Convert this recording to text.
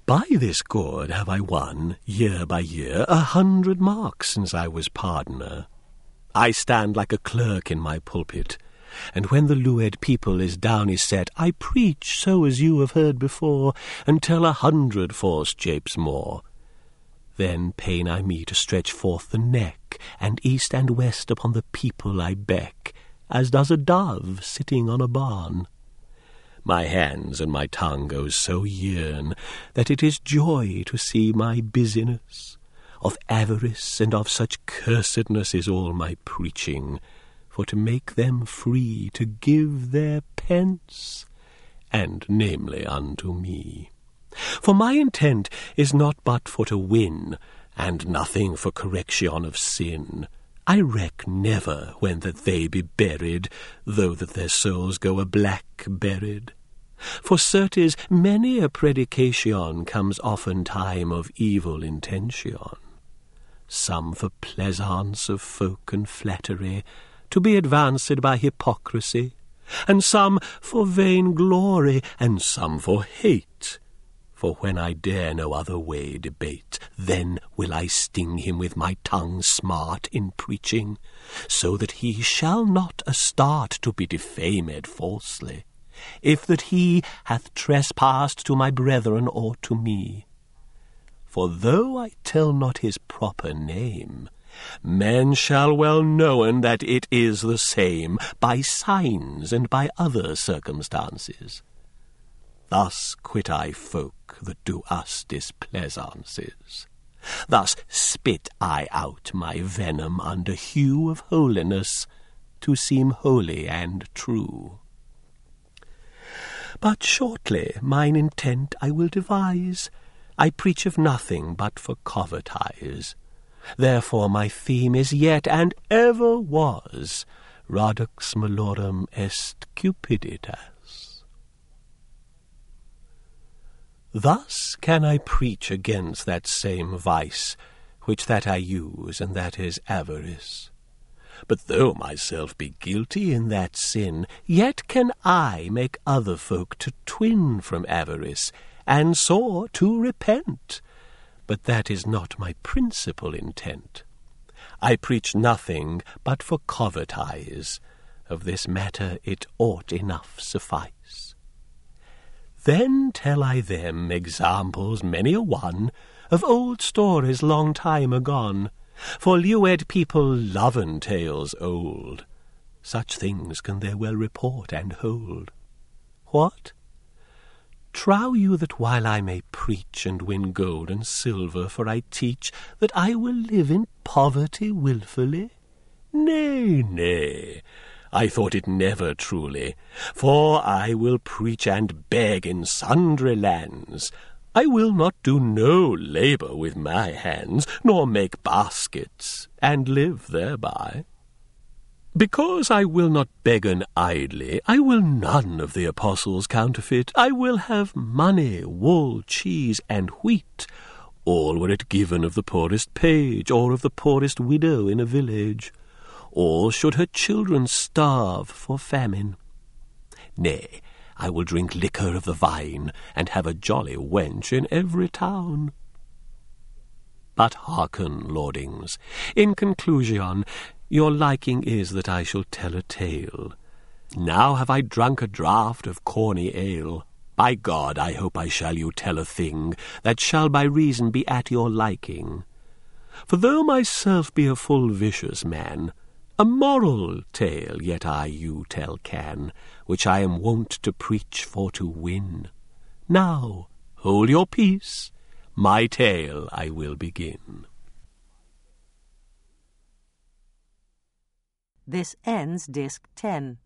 By this gaud have I won, year by year, 100 marks since I was pardoner. I stand like a clerk in my pulpit, and when the lued people is down is set, I preach so as you have heard before, and tell 100 false japes more. Then pain I me to stretch forth the neck, and east and west upon the people I beck, as does a dove sitting on a barn. My hands and my tongue go so yearn, that it is joy to see my business. Of avarice and of such cursedness is all my preaching, for to make them free to give their pence, and namely unto me. For my intent is not but for to win, and nothing for correction of sin. I reck never when that they be buried, though that their souls go a black buried. For certes many a predication comes oftentime of evil intention, some for pleasance of folk and flattery, to be advanced by hypocrisy, and some for vain glory, and some for hate. For when I dare no other way debate, then will I sting him with my tongue smart in preaching, so that he shall not astart to be defamed falsely, if that he hath trespassed to my brethren or to me. For though I tell not his proper name, men shall well knowen that it is the same, by signs and by other circumstances. Thus quit I folk that do us displeasances. Thus spit I out my venom under hue of holiness, to seem holy and true. But shortly mine intent I will devise. I preach of nothing but for covetise. Therefore my theme is yet and ever was, Radux malorum est cupiditas. Thus can I preach against that same vice, which that I use, and that is avarice. But though myself be guilty in that sin, yet can I make other folk to twin from avarice, and so to repent. But that is not my principal intent. I preach nothing but for covetise. Of this matter it ought enough suffice. Then tell I them examples many a one, of old stories long time agone, for lued people loven tales old. Such things can they well report and hold. What? Trow you that while I may preach and win gold and silver, for I teach, that I will live in poverty wilfully? Nay, nay, I thought it never truly, for I will preach and beg in sundry lands. I will not do no labour with my hands, nor make baskets, and live thereby. Because I will not beggarn idly, I will none of the apostles' counterfeit. I will have money, wool, cheese, and wheat, all were it given of the poorest page, or of the poorest widow in a village. All should her children starve for famine. Nay, I will drink liquor of the vine, and have a jolly wench in every town. But hearken, lordings, in conclusion, your liking is that I shall tell a tale. Now have I drunk a draught of corny ale. By God, I hope I shall you tell a thing that shall by reason be at your liking. For though myself be a full vicious man, a moral tale yet I you tell can, which I am wont to preach for to win. Now, hold your peace, my tale I will begin. This ends Disc 10.